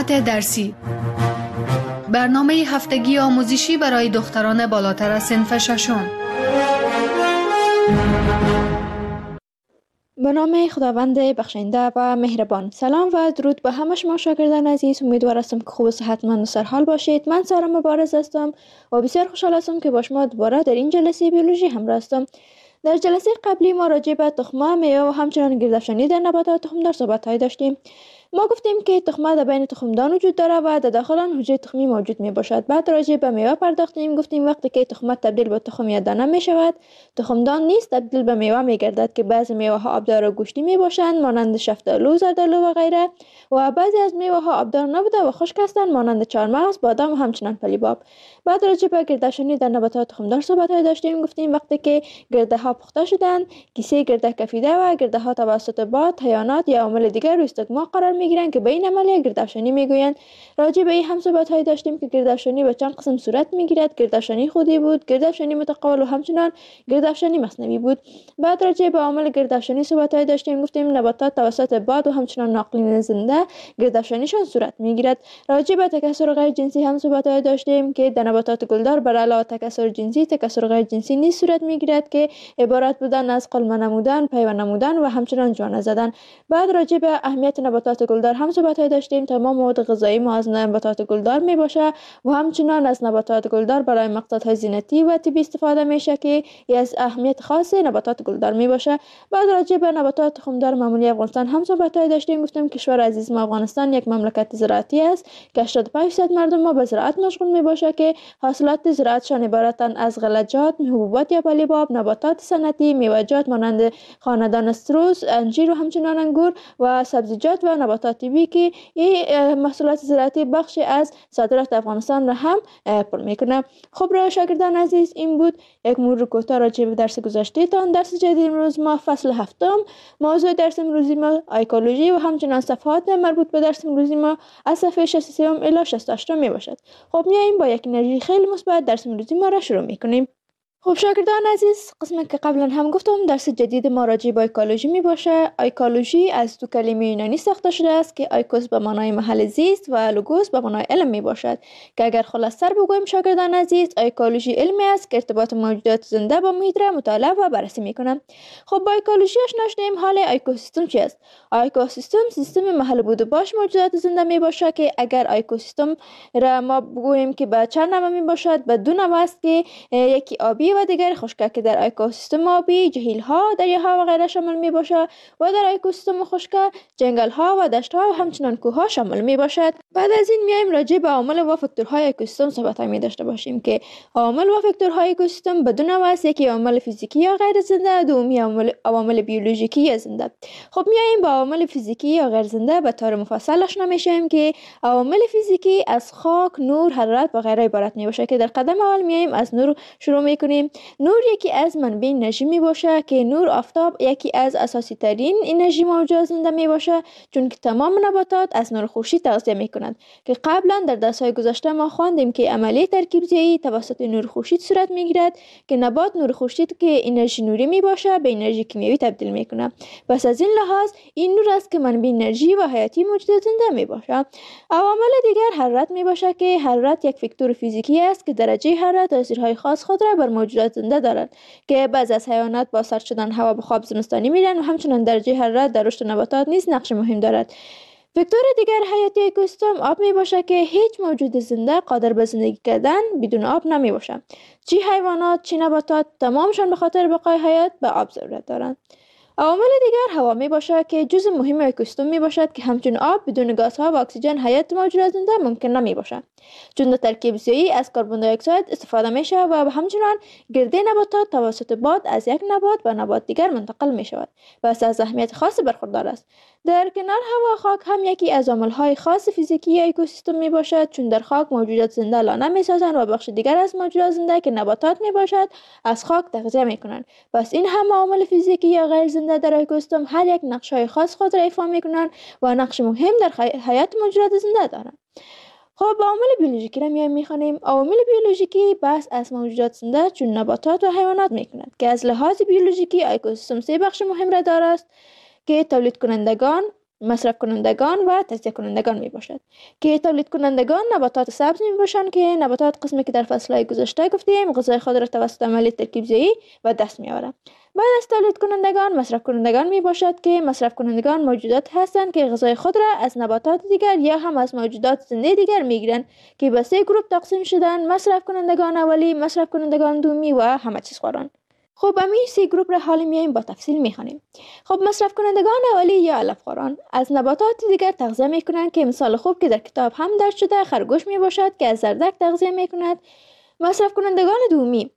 ساعت درسی، برنامه هفتگی آموزشی برای دختران بالاتر از صنف ششم. به نام خداوند بخشنده و مهربان. سلام و درود به همه شما شاگردان عزیز. امیدوار هستم که خوب و صحتمند و سرحال باشید. من سارا مبارز هستم و بسیار خوشحال هستم که با شما دوباره در این جلسه بیولوژی همراه هستم. در جلسه قبلی ما راجع به تخمه، میوه و همچنین گردافشانی در نباتات تخمدار صحبت‌هایی داشتیم. ما گفتیم که تخمه در بین تخمدان وجود داره و در داخل آن حجره تخمی موجود می باشد. بعد راجع به میوه پرداختیم. گفتیم وقتی که تخمه تبدیل به تخم یا دانه می شود، تخمدان نیز تبدیل به میوه می گردد که بعضی میوه ها آبدار و گوشتی می باشند مانند شفتالو، زردالو و غیره، و بعضی از میوه ها آبدار نبوده و خشک هستند مانند چهارمغز، بادام و همچنین پلیباب. بعد راجع به گردافشانی در نباتات تخمدار صحبت‌هایی داشتیم. گفتیم وقتی که گرده ها پخته شدند، کیسه گرده کفیده و گرده ها توسط باد، حیوانات یا عوامل دیگر روی استگما قرار میگیرند که به این عملیه گردافشانی میگویند. راجع به این هم صحبت‌هایی داشتیم که گردافشانی به چند قسم صورت میگیرد. گردافشانی خودی بود، گردافشانی متقابل و همچنین گردافشانی مصنوعی بود. بعد راجع به عوامل گردافشانی صحبت‌هایی داشتیم. گفتیم نباتات توسط باد و همچنین ناقلین زنده گردافشانیشان صورت میگیرد. راجع به تکثر غیر جنسی هم صحبت‌هایی داشتیم که در نباتات گلدار بر علاوه تکثر جنسی، تکثر غیر جنسی نیز صورت میگیرد که عبارت بودن از قلمه نمودن، پیوند نمودن و همچنین جوانه زدن. بعد راجع به اهمیت نباتات گلدار هم صحبت‌هایی داشتیم. تمام مواد غذایی ما از نباتات گلدار می باشه و همچنین از نباتات گلدار برای مقصدهای زینتی و طبی استفاده میشه که از اهمیت خاص نباتات گلدار می باشه. بعد راجع به نباتات تخمدار معمولی افغانستان هم صحبت‌هایی داشتیم. گفتیم کشور عزیز ما افغانستان یک مملکت زراعتی است که 85% مردم ما به زراعت مشغول می باشه که حاصلات زراعتشان عبارتند از غلجات، حبوبات یا پلیباب، نباتات صنعتی، میوه‌جات مانند خاندان استروس، انجیر و همچنین انگور و سبزیجات و نباتات طبی که این محصولات زراعتی بخشی از صادرات افغانستان را هم پر میکنه. خب را شاگردان عزیز، این بود یک مرور کوتاه راجع به درس گذشته تان. درس جدید امروز ما فصل هفتم، موضوع درس امروزی ما ایکولوژی و همچنین صفحات مربوط به درس امروزی ما از صفحه 63 الی 68 می باشد. خب میایم با یک انرژی خیلی مثبت درس امروزی ما را شروع میکنیم. خب شاگردان عزیز، قسمی که قبلا هم گفتم درس جدید ما راجع به ایکولوژی می باشه. ایکولوژی از دو کلمه یونانی ساخته شده است که ایکوس به معنای محل زیست و لوگوس به معنای علم می باشد که اگر خلاص‌تر بگویم شاگردان عزیز، ایکولوژی علمی است که ارتباط موجودات زنده با محیط را مطالعه و بررسی می کنه. خب با ایکولوژی آشنا شدیم. حال اکوسیستم چی است؟ اکوسیستم سیستم محل بود و باش موجودات زنده می باشه که اگر اکوسیستم را ما بگوییم که به چند نوع می باشد، به دو نوع است که یکی آبی و دیگر خشک که در اکوسیستم آبی جهیل‌ها، دریاها و غیره شامل می باشد و در اکوسیستم خشک جنگل‌ها و دشت‌ها و همچنین کوه‌ها شامل می باشد. بعد از این میایم راجع به عوامل و فاکتورهای اکوسیستم صحبت می داشته باشیم که عوامل و فاکتورهای اکوسیستم به دو نوع است، یکی عوامل فیزیکی یا غیر زنده، دومی عوامل بیولوژیکی یا زنده. خب میایم با عوامل فیزیکی یا غیر زنده به طور مفصل آشنا میشیم که عوامل فیزیکی از خاک، نور، حرارت و غیره عبارت می باشه که در قدم اول میایم از نور شروع میکنیم. نور یکی از منبع انرژی می باشه که نور آفتاب یکی از اساسی ترین انرژی موجود زنده می باشه، چون که تمام نباتات از نور خورشید تغذیه می کنند که قبلا در درس‌های گذشته ما خواندیم که عملیه ترکیب‌ریزی توسط نور خورشید صورت می گیرد که نبات نور خورشید که انرژی نوری می باشه به انرژی کیمیایی تبدیل می کنه. پس از این لحاظ این نور است که منبع انرژی و حیاتی موجود زنده می باشه. عوامل دیگر حرارت می باشه که حرارت یک فاکتور فیزیکی است که درجه حرارت تاثیرهای خاص خود را بر موجودات زنده دارند که بعضی از حیوانات با سرد شدن هوا به خواب زمستانی میرن و همچنین درجه حرارت در رشد نباتات نیز نقش مهم دارد. فاکتور دیگر حیاتی اکوسیستم آب می باشه که هیچ موجود زنده قادر به زندگی کردن بدون آب نمی باشه. چه حیوانات چه نباتات تمامشان به خاطر بقای حیات به آب ضرورت دارند. عوامل دیگر هوا می باشه که جزء مهم اکوسیستم می باشد که همچون آب بدون گازها و اکسیژن حیات موجودات زنده ممکن نمی باشه، چون در ترکیب ریزی از کربن دی اکساید استفاده میشه و همچنین گرده نباتات توسط باد از یک نبات به نبات دیگر منتقل می شود و از اهمیت خاص برخوردار است. در کنار هوا، خاک هم یکی از عامل‌های خاص فیزیکی اکوسیستم می باشد، چون در خاک موجودات زنده لانه می سازند و بخش دیگر از موجودات زنده که نباتات می باشد از خاک تغذیه می کنند. پس این هم عامل فیزیکی یا غیر زنده در اکوسیستم هر یک نقش‌های خاص خود را ایفا می کنند و نقش مهم در حیات موجودات زنده دارند. خب عوامل بیولوژیکی را میخوانیم. عوامل بیولوژیکی بحث از موجودات زنده چون نباتات و حیوانات میکند که از لحاظ بیولوژیکی اکوسیستم سه بخش مهم را دارد که تولید کنندگان، مصرف کنندگان و تجزیه کنندگان می باشد که تولید کنندگان نباتات سبز می باشند که نباتات قسمی که در فصلهای گذشته گفتیم غذای خود را توسط عملیه ترکیب‌زایی و دست می آورند. بعد از تولید کنندگان مصرف کنندگان می باشد که مصرف کنندگان موجودات هستند که غذای خود را از نباتات دیگر یا هم از موجودات زنده دیگر می گیرند که به 3 گروه تقسیم شدند: مصرف کنندگان اولی، مصرف کنندگان دومی و همه چیز خواران. خب همین 3 گروه را حالا میایم با تفصیل میخوانیم. خب مصرف کنندگان اولی یا علف خواران از نباتات دیگر تغذیه میکنند که مثال خوب که در کتاب هم درج شده خرگوش می باشد که از زردک تغذیه میکند. مصرف کنندگان دومی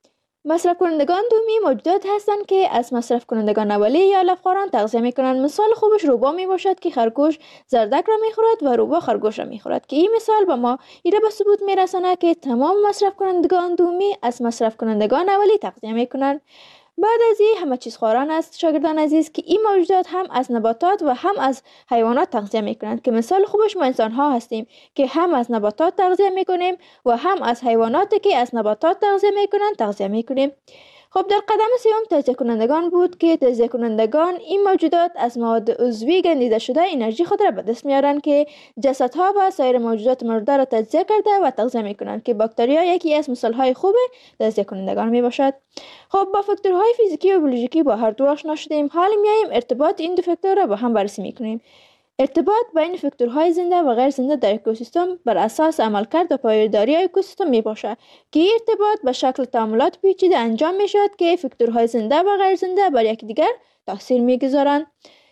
موجودات هستند که از مصرف کنندگان اولی یا علف خواران تغذیه میکنند. مثال خوبش روبا می باشد که خرگوش زردک را میخورد و روبا خرگوش را میخورد که این مثال با ما ایره به ثبوت میرساند که تمام مصرف کنندگان دومی از مصرف کنندگان اولی تغذیه میکنند. بعد از این همه چیز خواران است شاگردان عزیز که این موجودات هم از نباتات و هم از حیوانات تغذیه میکنند که مثال خوبش ما انسان ها هستیم که هم از نباتات تغذیه میکنیم و هم از حیواناتی که از نباتات تغذیه میکنند تغذیه میکنیم. خب در قدم سوم تجزیه کنندگان بود که تجزیه کنندگان این موجودات از مواد عضوی گندیده شده انرژی خود را به دست میارند که جسدها و سایر موجودات مرده را تجزیه کرده و تغذیه میکنند که باکتریا یکی از مثالهای خوب تجزیه کنندگان می باشد. خب با فاکتورهای فیزیکی و بیولوژیکی با هر دو آشنا شدیم. حالا میایم ارتباط این دو فاکتور را با هم بررسی میکنیم. ارتباط بین فاکتورهای زنده و غیر زنده در اکوسیستم بر اساس عملکرد و پایداری اکوسیستم می باشد که این ارتباط به شکل تعاملات پیچیده انجام می شود که فاکتورهای زنده و غیر زنده بر یکدیگر تاثیر می گذارند.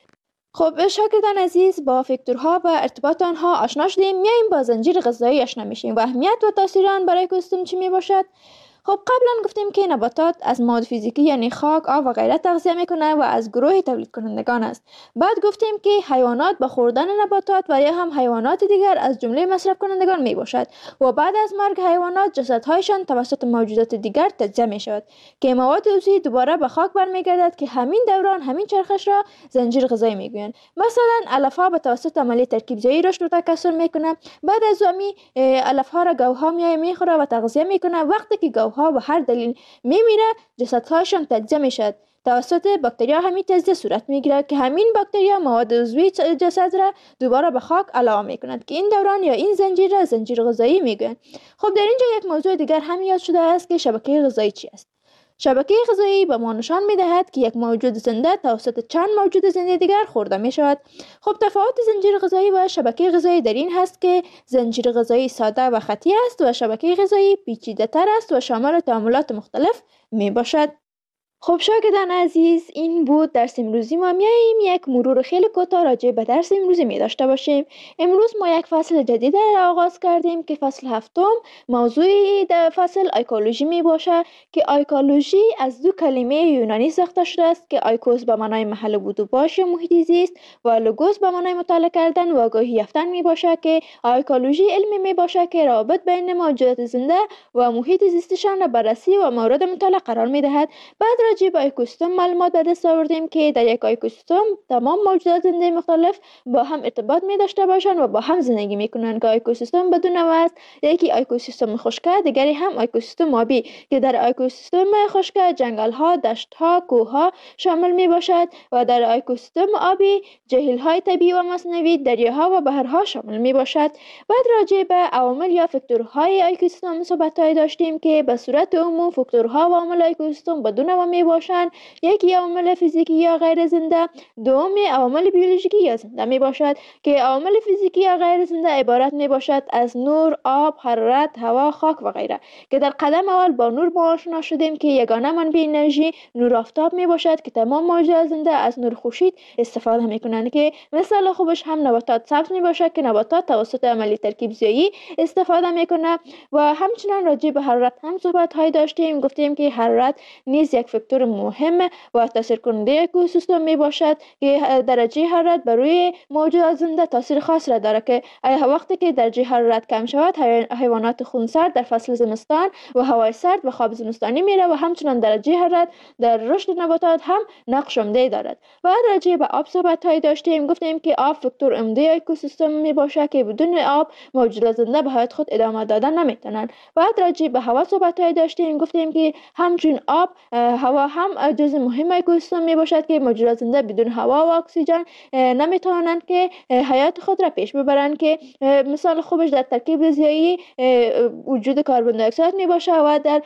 خب شاگردان عزیز با فاکتورها و ارتباط آنها آشنا شدیم. میایم با زنجیر غذایی آشنا میشیم و اهمیت و تاثیر آن برای اکوسیستم چی می باشد. خب قبلا گفتیم که نباتات از مواد فیزیکی یعنی خاک، آب و غیره تغذیه میکنه و از گروه تولید کنندگان است. بعد گفتیم که حیوانات با خوردن نباتات و یا هم حیوانات دیگر از جمله مصرف کنندگان می باشد و بعد از مرگ حیوانات جسدهایشان توسط موجودات دیگر تجزیه می شود که مواد عضوی دوباره به خاک برمیگردد که همین دوران همین چرخش را زنجیر غذایی میگویند. مثلا علفها به توسط عملیه ترکیب‌زایی رشد و تکثر میکنه. بعد از امی علفها را گوها میخوره و تغذیه میکنه. وقتی که گوها به هر دلیل میمیره جسدهایشان تجزیه میشد توسط باکتریا همین تجزیه صورت میگیرد که همین باکتریا مواد عضوی جسد را دوباره به خاک علاوه میکنند که این دوران یا این زنجیر را زنجیر غذایی میگویند. خب در اینجا یک موضوع دیگر هم یاد شده است که شبکه غذایی چی است. شبکه غذایی به ما نشان میدهد که یک موجود زنده توسط چند موجود زنده دیگر خورده می شود. خب تفاوت زنجیر غذایی و شبکه غذایی در این هست که زنجیر غذایی ساده و خطی است و شبکه غذایی پیچیده تر است و شامل تعاملات مختلف می باشد. خب شاگردان عزیز این بود درس امروزی ما. میاییم یک مرور خیلی کوتاه راجع به درس امروزی می داشته باشیم. امروز ما یک فصل جدید را آغاز کردیم که فصل هفتم موضوع در فصل ایکولوژی می باشه که ایکولوژی از دو کلمه یونانی ساخته شده است که ایکوس به معنای محل بود و باش یا محیط زیست و لوگوس به معنای مطالعه کردن و آگاهی یافتن می باشه که ایکولوژی علمی می باشه که رابط بین موجودات زنده و محیط زیستشان را بررسی و مورد مطالعه قرار می دهد. بعد راجع به اکوسیستم معلومات به دست آوردیم که در یک اکوسیستم تمام موجودات زنده مختلف با هم ارتباط می داشته باشند و با هم زندگی می کنند که اکوسیستم بدون نوع است. یکی اکوسیستم خشک، دیگری هم اکوسیستم آبی که در اکوسیستم خشک جنگل ها، دشت ها، کوه ها شامل می باشد و در اکوسیستم آبی جهیل های طبیعی و مصنوعی، دریاها و بحرها شامل می باشد. بعد راجع به عوامل یا فاکتورهای اکوسیستم صحبت داشتیم که به صورت عموم فاکتورها و عوامل اکوسیستم بدون نوع می باشند. یکی عوامل فیزیکی یا غیر زنده، دومی عوامل بیولوژیکی یا زنده می باشد که عوامل فیزیکی یا غیر زنده عبارت می باشد از نور، آب، حرارت، هوا، خاک و غیره که در قدم اول با نور ما آشنا شدیم که یگانه منبع انرژی نور آفتاب می باشد که تمام موجودات زنده از نور خورشید استفاده می کنند که مثال خوبش هم نباتات سبز می باشد که نباتات توسط عملیه ترکیب‌زایی استفاده می کنند و همچنین راجع به حرارت هم صحبت های داشتیم. گفتیم که حرارت نیز یک فاکتور مهم و تاثیرکننده اکوسیستم می باشد که درجه حرارت بر روی موجودات زنده تاثیر خاص را دارد که وقتی که درجه حرارت کم شود حیوانات خونسرد در فصل زمستان و هوای سرد و خواب زمستانی میره و همچنین درجه حرارت در رشد نباتات هم نقش عمده دارد. و راجع به آب صحبت های داشتیم. گفتیم که آب فاکتور عمده اکوسیستم می باشد که بدون آب موجودات زنده به حیات خود ادامه دادن نمیتونن. بعد راجع به هوا صحبت های داشتیم. گفتیم که همچون آب هوا و هم جزء مهم اکوسیستم می باشد که موجودات زنده بدون هوا و اکسیژن نمیتوانند که حیات خود را پیش ببرند، که مثال خوبش در ترکیب ضیایی وجود کربن دی اکساید می باشد و در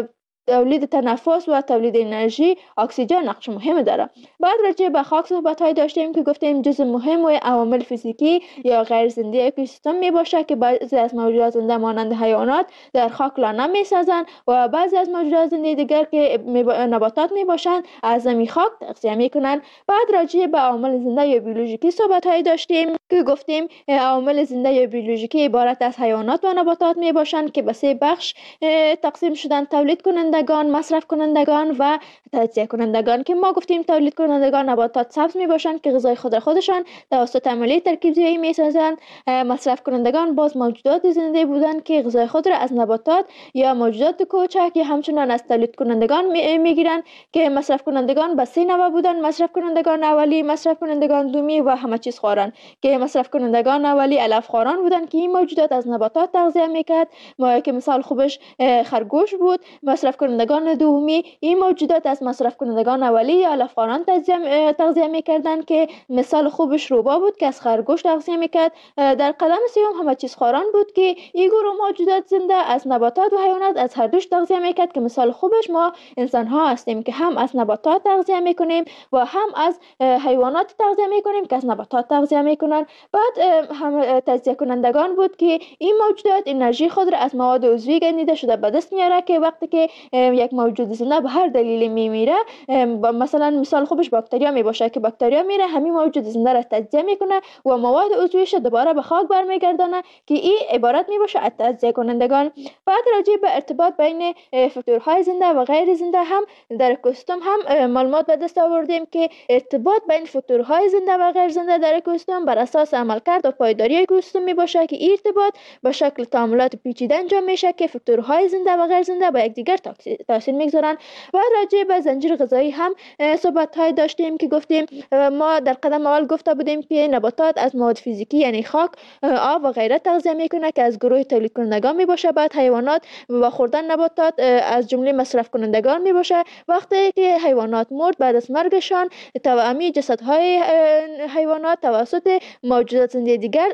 تولید تنفس و تولید انرژی اکسیژن نقش مهم داره. بعد راجع به خاک صحبت‌های داشتیم که گفتیم جزء مهم و عوامل فیزیکی یا غیر زنده اکوسیستم می باشه که بعضی از موجودات زنده مانند حیوانات در خاک لانه می سازند و بعضی از موجودات زنده دیگر که نباتات می باشند از زمین خاک تغذیه می کنند. بعد راجع به عوامل زنده یا بیولوژیکی صحبت‌های داشتیم که گفتیم عوامل زنده یا بیولوژیکی عبارت از حیوانات و نباتات می باشند که به سه بخش تقسیم شدن: تولید کنندگان، مصرف کنندگان و تجزیه کنندگان. که ما گفتیم تولید کنندگان نباتات سبز می باشند که غذای خودشان توسط عملیه ترکیب ضیایی می سازند. مصرف کنندگان باز موجودات زنده بودند که غذای خود را از نباتات یا موجودات کوچک یا همچنان از تولید کنندگان می گیرند که مصرف کنندگان به سه نوع بودند: مصرف کنندگان اولی، مصرف کنندگان دومی و همه چیز خواران. که مصرف کنندگان اولی علف خواران بودند که این موجودات از نباتات تغذیه میکرد، ما که مثال خوبش خرگوش بود. مصرف کنندگان دومی این موجودات از مصرف کنندگان اولی یا علف خواران تغذیه میکردند که مثال خوبش روبا بود که از خرگوش تغذیه میکرد. در قدم سوم همه چیز خواران بود که این گروه موجودات زنده از نباتات و حیوانات از هر دوش تغذیه میکرد که مثال خوبش ما انسان ها هستیم که هم از نباتات تغذیه میکنیم و هم از حیوانات تغذیه میکنیم که از نباتات تغذیه میکنن. بعد هم تجزیه کنندگان بود که این موجودات انرژی خود را از مواد عضوی گندیده شده به دست میاره که وقتی که یک موجود زنده به هر دلیلی میمیره، مثلا مثال خوبش باکتریا می باشه که باکتریا میره همین موجود زنده را تجزیه میکنه و مواد عضویش دوباره به خاک برمیگردانه که این عبارت می باشه از تجزیه کنندگان. بعد راجع به ارتباط بین فاکتورهای زنده و غیر زنده هم در اکوسیستم هم معلومات به دست آوردیم که ارتباط بین فاکتورهای زنده و غیر زنده در اکوسیستم بر اساس عملکرد و پایداری اکوسیستم می باشه که این ارتباط به شکل تعاملات پیچیده انجام میشه که فاکتورهای زنده و غیر زنده به یکدیگر تاثیر میگذارن. و راجع به زنجیر غذایی هم صحبت‌های داشتیم که گفتیم ما در قدم اول گفته بودیم که نباتات از مواد فیزیکی یعنی خاک، آب و غیره تغذیه میکنه که از گروه تولید کنندگان می باشه. بعد حیوانات و خوردن نباتات از جمله مصرف کنندگان می باشه. وقتی که حیوانات مرد بعد از مرگشان توامی جسدهای حیوانات توسط موجودات زنده دیگر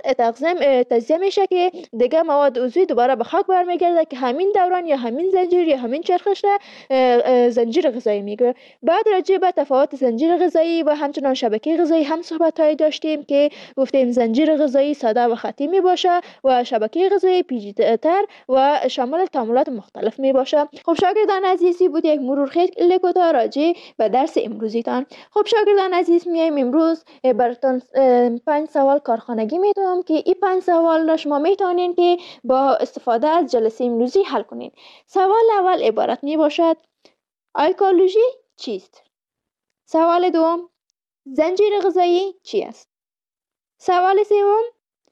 تجزیه میشه که دیگه مواد عضوی دوباره به خاک برمیگرده که همین دوران یا همین زنجیر یا همین چرخش زنجیر غذایی میگه. بعد راجع به تفاوت زنجیر غذایی و همچنان شبکه غذایی هم صحبت‌های داشتیم که گفتیم زنجیر غذایی ساده و خطی می باشه و شبکه غذایی پیچیده‌تر و شامل تعاملات مختلف می باشه. خب شاگردان عزیزی بود یک مرور خیلی کوتاه راجع به درس امروزیتان. خب شاگردان عزیز میایم امروز براتون 5 سوال کارخانگی میدم که این 5 سوال را شما میتونین که با استفاده از جلسه امروزی حل کنین. سوال اول عبارت می باشد: ایکولوژی چیست؟ سوال دوم: زنجیر غذایی چی است؟ سوال سوم: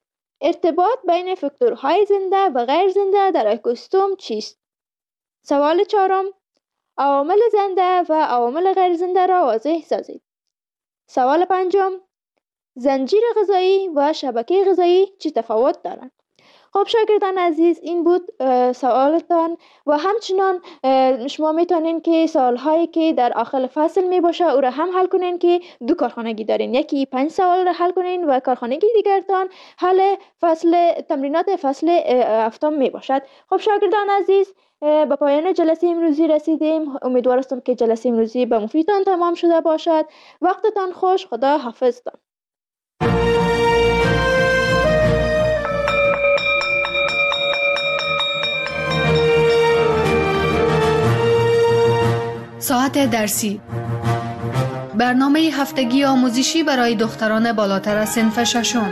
ارتباط بین فاکتورهای زنده و غیر زنده در اکوسیستم چیست؟ سوال چهارم: عوامل زنده و عوامل غیر زنده را واضح سازید. سوال پنجم: زنجیر غذایی و شبکه غذایی چه تفاوت دارند؟ خب شاگردان عزیز این بود سوالتان و همچنان شما میتونین که سوالهایی که در آخر فصل می باشه او را هم حل کنین که دو کارخانگی دارین، یکی 5 سوال را حل کنین و کارخانگی دیگرتان حل تمرینات فصل هفتم می باشد. خب شاگردان عزیز به پایان جلسه امروزی رسیدیم. امیدوارم که جلسه امروزی به مفیدتان تمام شده باشد. وقتتان خوش. خدا حافظتان. ساعت درسی، برنامه هفتگی آموزشی برای دختران بالاتر از صنف ششم.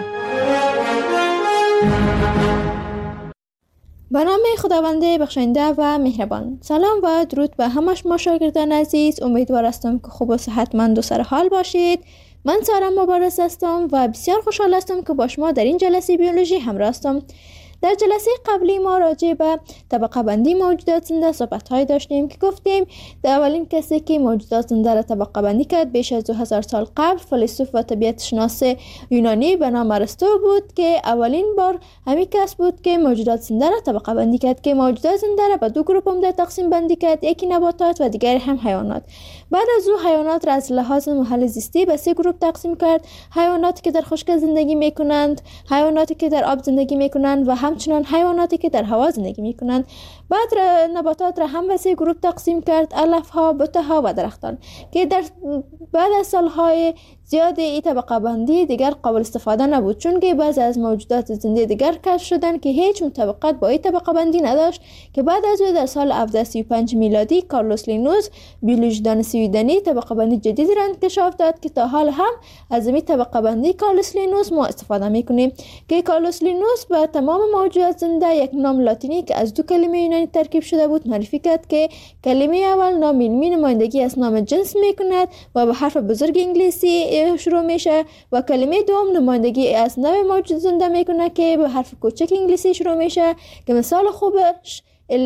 به نام خداوند بخشنده و مهربان. سلام و درود به همه شما شاگردان عزیز. امیدوار هستم که خوب و صحتمند و سرحال باشید. من سارا مبارز هستم و بسیار خوشحال هستم که با شما در این جلسه بیولوژی همراه هستم. در جلسه قبلی ما راجع به طبقه بندی موجودات زنده صحبت های داشتیم که گفتیم در اولین کسی که موجودات زنده را طبقه بندی کرد بیش از 2000 سال قبل فیلسوف و طبیعت شناس یونانی به نام ارسطو بود که اولین بار همین کس بود که موجودات زنده را طبقه بندی کرد که موجودات زنده را به دو گروه عمده تقسیم بندی کرد، یکی نباتات و دیگر هم حیوانات. بعد از او حیوانات را از لحاظ محل زیستی به 3 گروه تقسیم کرد: حیواناتی که در خشک زندگی میکنند، حیواناتی که در آب زندگی میکنند و همچنان حیواناتی که در هوا زندگی میکنند. بعد نباتات را هم به 3 گروه تقسیم کرد: علف ها، بوته ها و درختان، که در بعد از سالهای زیاد این طبقه بندی دیگر قابل استفاده نبود، چون که بعضی از موجودات زنده دیگر کشف شدند که هیچ مطابقت با این طبقه بندی نداشت، که بعد از او در سال 1735 میلادی کارلوس لینوس بیولوژیدان سویدنی طبقه بندی جدیدی را انکشاف داد که تا حال هم از این طبقه بندی کارلوس لینوس ما استفاده میکنیم. که کارلوس لینوس به تمام موجودات زنده یک نام لاتینی که از 2 کلمه یونانی ترکیب شده بود معرفی کرد که کلمه اول نام علمی نمایندگی از نام جنس میکند و به حرف بزرگ انگلیسی شروع میشه و کلمه دوم نمایندگی از نوع موجود زنده میکنه که به حرف کوچک انگلیسی شروع میشه که مثال خوبش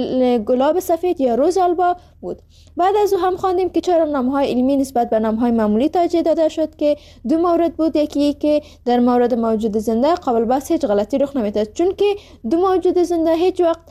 گلاب سفید یا روز آلبا بود. بعد از او هم خواندیم که چرا نامهای علمی نسبت به نامهای معمولی ترجیح داده شد، که 2 مورد بود. یکی که در مورد موجود زنده قابل بحث هیچ غلطی رخ نمیداد، چون که 2 موجود زنده هیچ وقت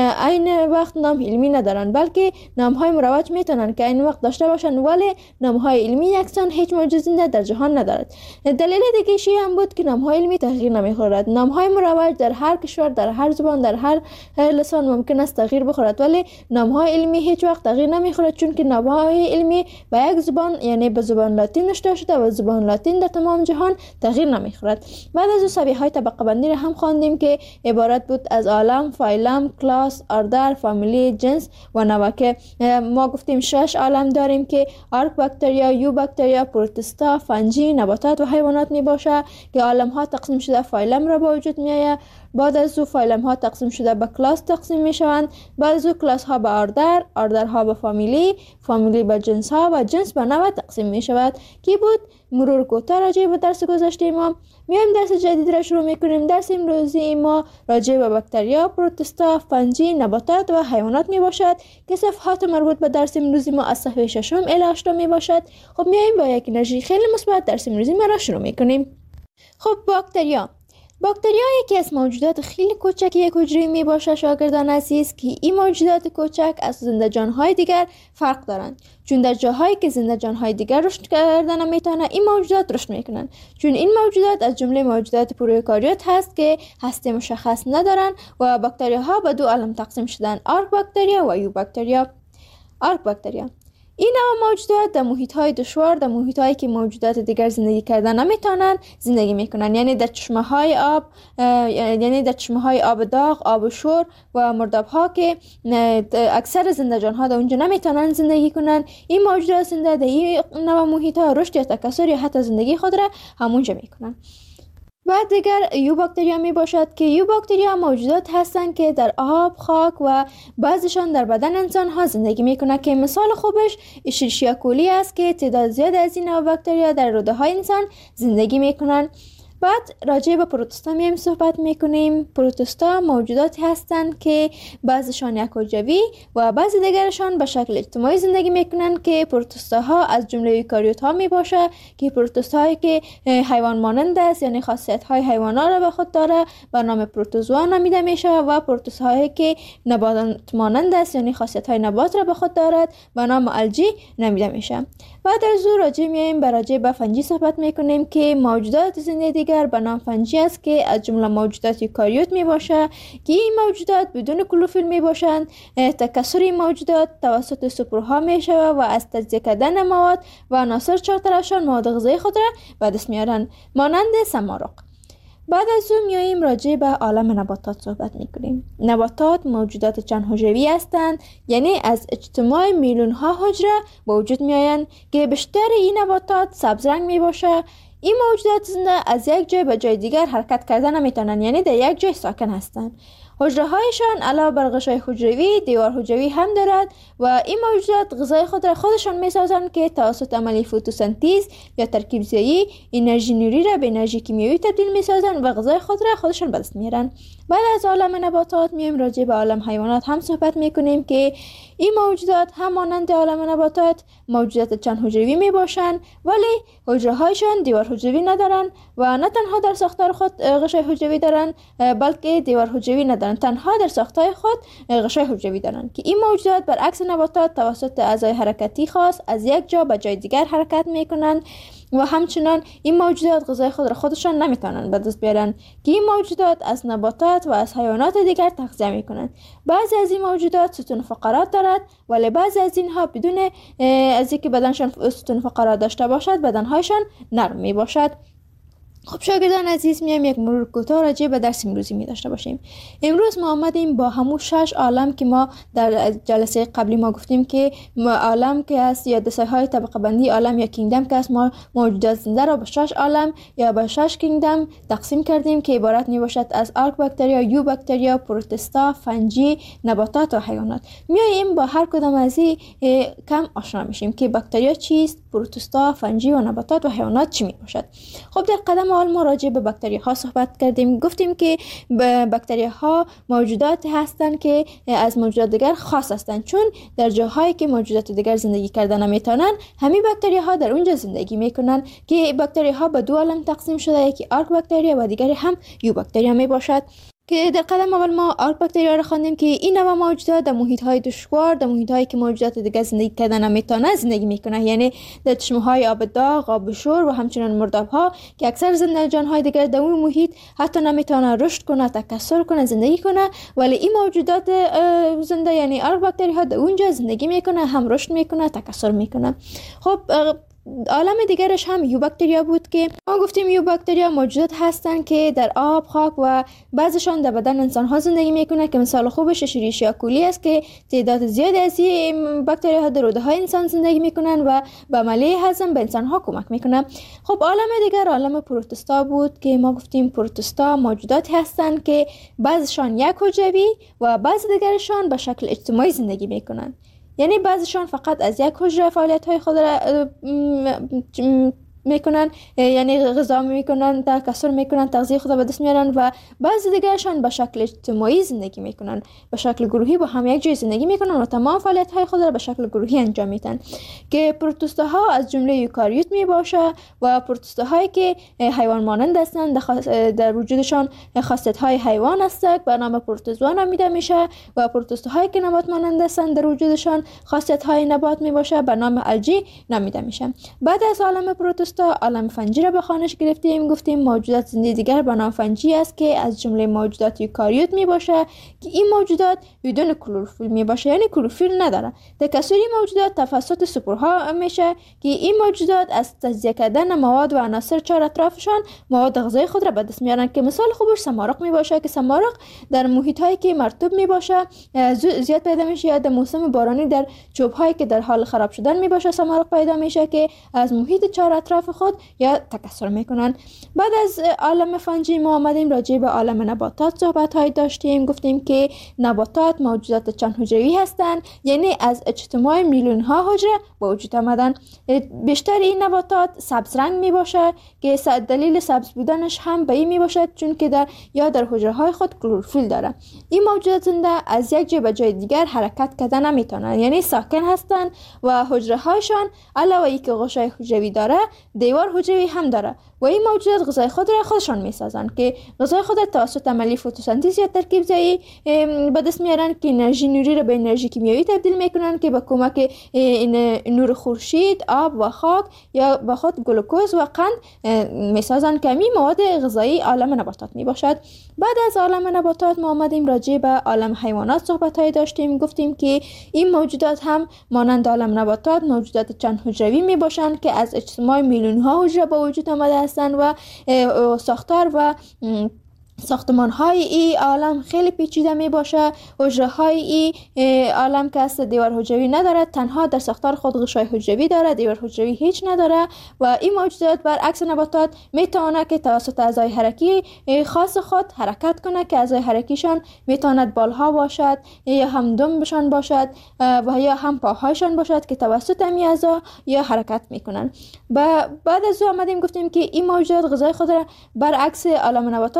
عین وقت نام علمی ندارن، بلکه نامهای مروج میتونن که عین وقت داشته باشن، ولی نامهای علمی یکسان هیچ موجود زنده در جهان ندارد. دلیل دیگه شی هم بود که نامهای علمی تغییر نمیخورد. نامهای مروج در هر کشور، در هر زبان، در هر لسان ممکن است تغییر بخورد، ولی نامهای علمی هیچ وقت تغییر نمیخورد، چون که نامهای علمی به یک زبان یعنی به زبان لاتین نوشته شده و زبان لاتین در تمام جهان تغییر نمیخورد. بعد از او شیوه های طبقه بندی را هم خواندیم که عبارت بود از عالم، فایلم، کلاس، اردر، فامیلی، جنس و نوع، که ما گفتیم 6 عالم داریم که آرک باکتریا، یو باکتریا، پروتستا، فنجی، نباتات و حیوانات می باشه، که عالم ها تقسیم شده فایلم را با وجود می آید. بعد از او فایلم ها تقسیم شده به کلاس تقسیم می شوند. بعد از او کلاس ها به اردر، اردر ها به فامیلی، فامیلی به جنس ها و جنس به نوع تقسیم می شود. کی بود مرور کوتاه راجع به درس گذشته ما. میایم درس جدید را شروع میکنیم. درس امروزی ما راجع به باکتریا، پروتستا، فنجی، نباتات و حیوانات می باشد که صفحات مربوط به درس امروزی ما از صفحه 6 الی 8 می باشد. خب میایم با یک انرژی خیلی مثبت درس امروزی ما را شروع میکنیم. خب باکتریا یکی از موجودات خیلی کوچک یک حجره می باشه شاگردان عزیز، که این موجودات کوچک از زنده جانهای دیگر فرق دارند، چون در جاهایی که زنده جانهای دیگر رشد کردن نمیتونه این موجودات رشد میکنن، چون این موجودات از جمله موجودات پروکاریوت هست که هسته مشخص ندارن و باکتریاها به 2 عالم تقسیم شدن: آرک باکتریا و یو باکتریا. آرک باکتریا این نوع موجودات در محیط‌های دشوار، در محیط‌هایی که موجودات دیگر زندگی کردن نمیتونن زندگی میکنن، یعنی در چشمه‌های آب، آب داغ، آب شور و مرداب‌ها که اکثر زنده جان‌ها در اونجا نمیتونن زندگی کنن. این موجودات زنده در این نوع محیط‌ها رشد یا تکاثر یا حتی زندگی خود را همونجا میکنن. بعد دیگر یو باکتریا می باشد که یو باکتریا موجودات هستند که در آب، خاک و بعضیشان در بدن انسان ها زندگی می کنند، که مثال خوبش اشریشیا کولی است که تعداد زیاد از این نوع باکتریا در روده های انسان زندگی می کنند. بعد راجع به پروتوستا میم صحبت میکنیم. پروتوستا موجوداتی هستند که بعضیشان یک حجروی و بعضی دیگرشان به شکل اجتماعی زندگی میکنند، که پروتوستاها از جمله ایوکاریوت ها می باشه، که پروتوستاهایی که حیوان مانند است یعنی خاصیت های حیوانات را به خود داره به نام پروتوزوا نامیده میشه، و پروتوستاهایی که نبات مانند است یعنی خاصیت های نبات را به خود دارد به نام الجی نامیده میشه. بعد از او راجع به فنجی صحبت میکنیم که موجودات زنده دیگر به نام فنجی است که از جمله موجودات یوکاریوت می باشه، که این موجودات بدون کلوروفیل می باشند. تکثر موجودات توسط سپرها می شود و از تجزیه کردن مواد و عناصر چهارطرفشان مواد غذایی خود را به دست میارند، مانند سمارق. بعد از او میاییم راجع به عالم نباتات صحبت میکنیم. نباتات موجودات چند حجروی هستند، یعنی از اجتماع میلیون ها حجره به وجود میآیند، که بیشتر این نباتات سبز رنگ می باشه. این موجودات زنده از یک جای به جای دیگر حرکت کردن نمیتونن، یعنی در یک جای ساکن هستند. حجره هایشان علاوه بر غشای حجروی دیوار حجروی هم دارد و این موجودات غذای خود را خودشان میسازند که توسط عملی فتوسنتز یا ترکیب زایی انرژی نوری را به انرژی کیمیایی تبدیل میسازند و غذای خود را خودشان به دست میارند. بعد از عالم نباتات میایم راجع به عالم حیوانات هم صحبت میکنیم که این موجودات هم مانند عالم نباتات موجودات چند حجروی می باشند، ولی حجره هایشان دیوار حجروی ندارن و نه تنها در ساختار خود غشای حجروی دارن بلکه دیوار حجروی ندارن، تنها در ساختار خود غشای حجروی دارن که این موجودات برعکس نباتات توسط اعضای حرکتی خاص از یک جا به جای دیگر حرکت میکنند و همچنان این موجودات غذای خود را خودشان نمیتونن به دست بیارن که این موجودات از نباتات و از حیوانات دیگر تغذیه میکنند. بعضی از این موجودات ستون فقرات دارد ولی بعضی از اینها بدون از اینکه بدنشان ستون فقرات داشته باشد بدنهایشان نرم می باشد. خب شاگردان عزیز، میایم یک مرور کوتاه راجع به درس امروزی می داشته باشیم. امروز ما آمدیم با همون 6 عالم که ما در جلسه قبلی ما گفتیم که عالم که است یا دسته‌های طبقه بندی عالم یا کینگدم که است، ما موجودات زنده را به 6 عالم یا به 6 کینگدم تقسیم کردیم که عبارت می باشد از آرک باکتریا، یو باکتریا، پروتستا، فنجی، نباتات و حیوانات. میایم با هر کدام از این کم آشنا میشیم که باکتریا چیست، پروتستا، فنجی و نباتات و حیوانات چی می باشد. خب در قدم اول ما راجع به باکتری ها صحبت کردیم. گفتیم که باکتری ها موجودات هستند که از موجودات دیگر خاص هستند، چون در جاهایی که موجودات دیگر زندگی کردن نمیتونن همین باکتری ها در اونجا زندگی میکنن که باکتری ها به دو عالم تقسیم شده، یکی آرک باکتریا و دیگری هم یو باکتریا می باشد که در قدم اول ما آرک باکتریا را خواندیم که این نوع موجودات در محیط های دشوار، در محیط هایی که موجودات دیگر زندگی کردن نمیتونن زندگی میکنه، یعنی در چشمه های آب داغ، آب شور و همچنین مرداب ها که اکثر زندگیان های دیگر در اون محیط حتی نمیتونه رشد کنه، تکثر کنه، زندگی کنه، ولی این موجودات زنده یعنی آرک باکتری ها در اونجا زندگی میکنه، هم رشد میکنه، تکثر میکنه. خب عالم دیگرش هم یو باکتریا بود که ما گفتیم یو باکتریا موجودات هستند که در آب، خاک و بعضشان در بدن انسان ها زندگی میکنه که مثال خوبش اشریشیا کولی است که تعداد زیادی از این باکتریا ها در روده های انسان زندگی میکنن و به عملیه هضم به انسان ها کمک میکنه. خب عالم دیگر عالم پروتستا بود که ما گفتیم پروتستا موجودات هستند که بعضشان یک حجروی و بعض دیگرشان به شکل اجتماعی زندگی میکنن، یعنی بعضیشان فقط از یک حجره فعالیت های خود را میکنن، یعنی غذا میکنن، تکثر میکنن، تغذیه خود را به دست میارن و بعضی دیگرشان به شکل اجتماعی زندگی میکنن، به شکل گروهی با هم یک جای زندگی میکنن و تمام فعالیت های خود را به شکل گروهی انجام میدن که پروتوستاها از جمله یوکاریوت میباشه و پروتوستاهایی که حیوان مانند هستند در وجودشان خاصیت های حیوان است به نام پروتوزوا نامیده میشه و پروتوستاهایی که نبات مانند هستند در وجودشان خاصیت های نبات میباشه به نام الژی نامیده میشه. بعد از عالم پروتوستا عالم فنجی را به خوانش گرفتیم. گفتیم موجودات زنده دیگر به نام فنجی است که از جمله موجودات یوکاریوت می باشه که این موجودات بدون کلروفیل می باشه، یعنی کلروفیل نداره. تکثر موجودات توسط سپورها میشه که این موجودات از تجزیه کردن مواد و عناصر چهار اطرافشان مواد غذایی خود را به دست میارن که مثال خوبش سمارق می باشه که سمارق در محیط هایی که مرطوب می باشه زیاد پیدا میشه، یا در موسم بارانی در چوب هایی که در حال خراب شدن می باشه سمارق پیدا میشه که از محیط چهار اطراف خود یا تکثر میکنن. بعد از عالم فنجی ما آمدیم راجع به عالم نباتات صحبت های داشتیم. گفتیم که نباتات موجودات چند حجروی هستند، یعنی از اجتماع میلیون ها حجره به وجود آمدن. بیشتر این نباتات سبز رنگ می باشه که دلیل سبز بودنش هم به این می باشد چون که در حجره های خود کلروفیل داره. این موجودات زنده از یک جای به جای دیگر حرکت کردن نمیتونن، یعنی ساکن هستند و حجره هایشان علاوه ای که غشای حجروی داره دیوار حجروی هم داره و این موجودات غذای خود را خودشان میسازن که غذای خود را توسط عملیه فتوسنتز یا ترکیب زایی به دست میارن که انرژی نوری را به انرژی کیمیایی تبدیل میکنن که با کمک نور خورشید، آب و خاک یا با خود گلوکوز و قند میسازن که این مواد غذایی عالم نباتات میباشد. بعد از عالم نباتات ما آمدیم راجع به عالم حیوانات صحبت های داشتیم. گفتیم که این موجودات هم مانند عالم نباتات موجودات چند حجروی میباشند که از اجتماع میلیون ها حجره به وجود آمده هستند و ساختار و ساختمان های ای عالم خیلی پیچیده می باشه. حجره های ای عالم که است دیوار حجروی نداره، تنها در ساختار خود غشای حجروی داره، دیوار حجروی هیچ نداره و این موجودات برعکس نباتات می تواند که توسط اعضای حرکی خاص خود حرکت کنه که اعضای حرکیشان می تواند بالها باشد یا هم دمبشان باشد و یا هم پاهایشان باشد که توسط این اعضا یا حرکت میکنن. بعد از او آمدیم گفتیم که این موجودات غذای خود را برعکس عالم نباتات غذای خود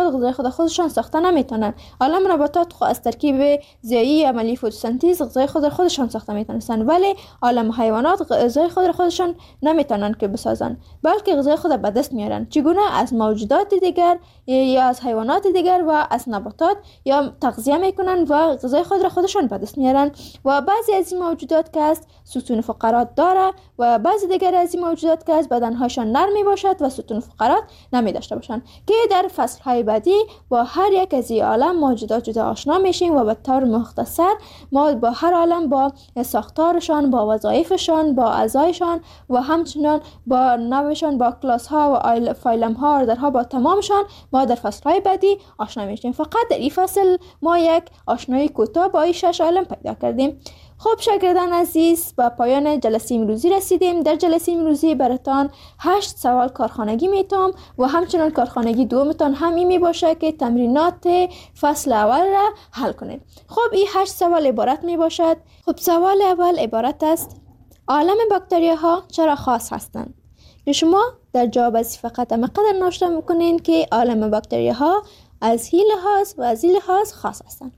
خودشان ساخته نمیتونن. عالم نباتات خود از ترکیب ضیایی عملی فتوسنتز غذای خود خودشان ساخته میتونن، ولی عالم حیوانات غذای خود خودشان نمیتونن که بسازن، بلکه غذای خود به دست میارن. چگونه؟ از موجودات دیگر یا از حیوانات دیگر و از نباتات یا تغذیه میکنن و غذای خود را خودشان به دست میارن. و بعضی از این موجودات که است ستون فقرات داره و بعضی دیگر از این موجودات که است بدنهاشان نرم می باشد و ستون فقرات نمی داشته باشند، که در فصلهای بعدی با هر یک از این عالم موجودات جدا آشنا میشیم و به طور مختصر ما با هر عالم با ساختارشان، با وظایفشان، با اعضایشان و همچنان با نوعشان، با کلاس ها و فایلم ها و درها با تمامشان ما در فصلهای بعدی آشنا میشیم. فقط در این فصل ما یک آشنایی کوتاه با این 6 عالم پیدا کردیم. خب شاگردان عزیز، به پایان جلسه امروزی رسیدیم. در جلسه امروزی براتان 8 سوال کارخانگی میتونم و همچنان کارخانگی دومتان هم می باشه که تمرینات فصل اول را حل کنید. خب این 8 سوال عبارت می باشد. خب سوال اول عبارت است: عالم باکتریاها چرا خاص هستند؟ که شما در جواب از فقط مقدر نوشته میکنین که عالم باکتریاها از این لحاظ و از این لحاظ خاص هستند.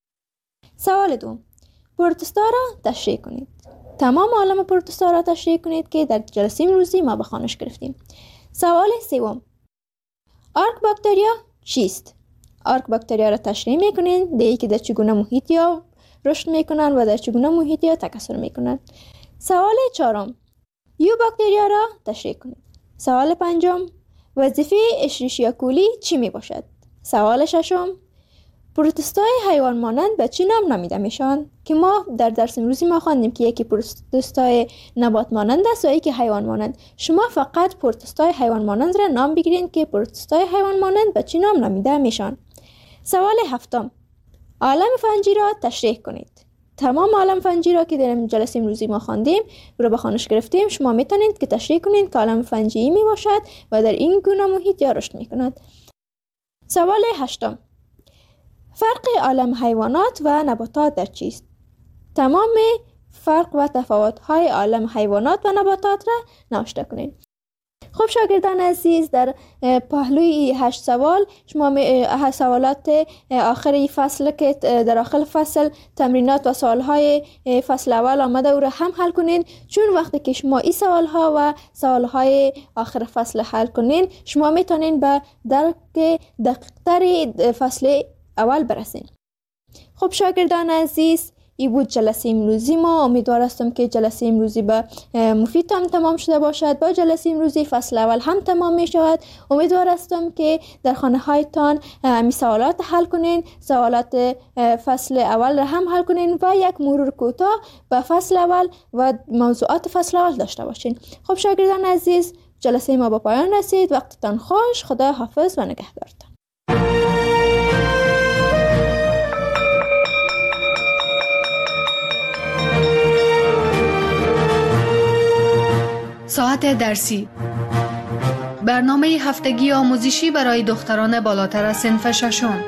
سوال دوم: پروتوستا را تشریح کنید. تمام عالم پروتوستا را تشریح کنید که در جلسه امروزی ما به خوانش گرفتیم. سوال سوم: آرک باکتریا چیست؟ آرک باکتریا را تشریح میکنید، دیگه که در چگونه محیطی ها رشد میکنن و در چگونه محیطی ها تکثر میکنن. سوال چهارم: یو باکتریا را تشریح کنید. سوال پنجم: وظیفه اشریشیا کولی چی می باشد؟ سوال ششم: پروتوستای حیوان مانند به چی نام نامیده میشن؟ که ما در درس امروزی ما خواندیم که یکی پروتوستای نبات مانند است و یکی حیوان مانند. شما فقط پروتوستای حیوان مانند را نام بگیرید که پروتوستای حیوان مانند به چی نام نامیده میشن. سوال هفتم: عالم فنجی را تشریح کنید. تمام عالم فنجی را که در جلسه امروزی ما خواندیم رو به خوانش گرفتیم، شما میتونید که تشریح کنید که عالم فنجی می باشد و در این گونه محیط یا رشد میکند. سوال هشتم: فرق عالم حیوانات و نباتات در چیست؟ تمام فرق و تفاوت‌های عالم حیوانات و نباتات را نوشته کنید. خب شاگردان عزیز، در پهلوی 8 سوال شما سوالات آخری فصل که در آخر فصل تمرینات و سوالهای فصل اول آمده او را هم حل کنین، چون وقتی که شما این سوالها و سوالهای آخر فصل حل کنین شما میتونین به درک دقیق‌تر فصل اول برسین. خب شاگردان عزیز، این بود جلسه امروزی ما. امیدوار هستم که جلسه امروزی به مفید هم تمام شده باشد. با جلسه امروزی فصل اول هم تمام می شود. امیدوار هستم که در خانه هایتان می سوالات حل کنین، سوالات فصل اول را هم حل کنین و یک مرور کوتاه به فصل اول و موضوعات فصل اول داشته باشین. خب شاگردان عزیز، جلسه ما به پایان رسید. وقتتان خوش. خدا حافظ و نگهدارتان. ساعت درسی، برنامه هفتگی آموزشی برای دختران بالاتر از صنف ششم.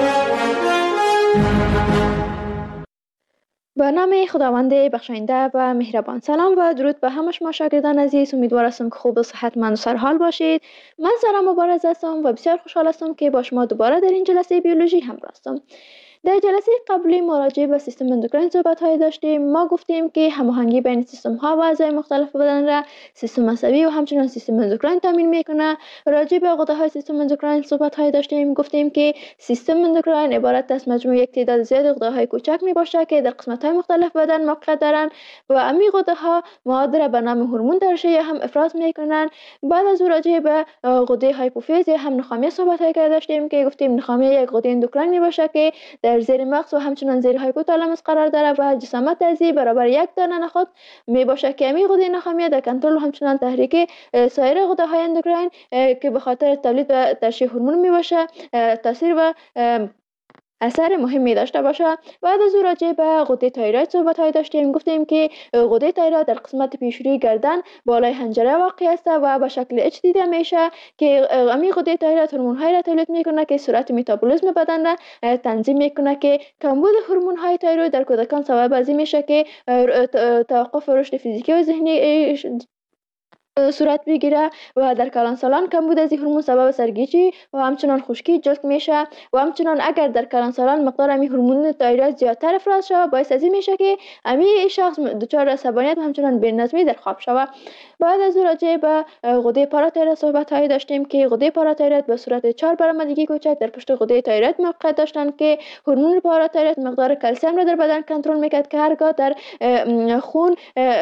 به نام خداوند بخشاینده و مهربان. سلام و درود به همه شما شاگردان عزیز. امیدوار هستم که خوب و صحتمند و سرحال باشید. من سارا مبارز هستم و بسیار خوشحال هستم که با شما دوباره در این جلسه بیولوژی همراه هستم. در جلسه قبلی ما راجع به سیستم اندوکراین صحبت‌های داشتیم. ما گفتیم که هماهنگی بین سیستم‌ها و اعضای مختلف بدن را سیستم عصبی و همچنین سیستم اندوکراین تامین می‌کنه. راجع به غده‌های سیستم اندوکراین صحبت‌های داشتیم. گفتیم که سیستم اندوکراین عبارت از مجموعه یک تعداد زیاد غده‌های کوچک میباشه که در قسمت‌های مختلف بدن موقعیت دارن و امی غده‌ها مواد را به نام هورمون در شیء هم افراز می‌کنن. بعد از راجع به غده هایپوفیز هم نخامیه صحبت‌های داشتیم که گفتیم نخامیه یک غده اندوکراین میباشه که در زیر مغز و همچنان زیر هایپوتالاموس قرار داره و جسامت ازی برابر یک دانه نخود می باشه که امی غده نخامیه در کنترل و همچنان تحریک سایر غده های اندوکراین که به خاطر تولید و ترشح هورمون می باشه تاثیر و اثر مهمی داشته باشه. بعد از او راجع به غده تایروید صحبت های داشتیم. گفتیم که غده تایروید در قسمت پیشروی گردن بالای حنجره واقع است و به شکل اچ دیده میشه که امی غده تایروید هورمون های را تولید میکنه که سرعت متابولیسم بدن را تنظیم میکنه که کمبود هورمون های تایروید در کودکان سبب از این میشه که توقف رشد فیزیکی و ذهنی صورت بگیره و در کلانسالان کمبود از این هورمون سبب سرگیجی و همچنان خشکی جلد میشه و همچنان اگر در کلانسالان مقدار این هورمون تایروید زیادتر افراز شود باعث از این میشه که این شخص دچار عصبانیت و همچنان بی‌نظمی در خواب شود. بعد از راجع به غده پاراتایروید صحبت هایی داشتیم که غده پاراتایروید به صورت 4 برآمدگی کوچک در پشت غده تایروید موقعیت داشتند که هورمون پاراتایروید مقدار کلسیم را در بدن کنترل میکرد که هرگاه در خون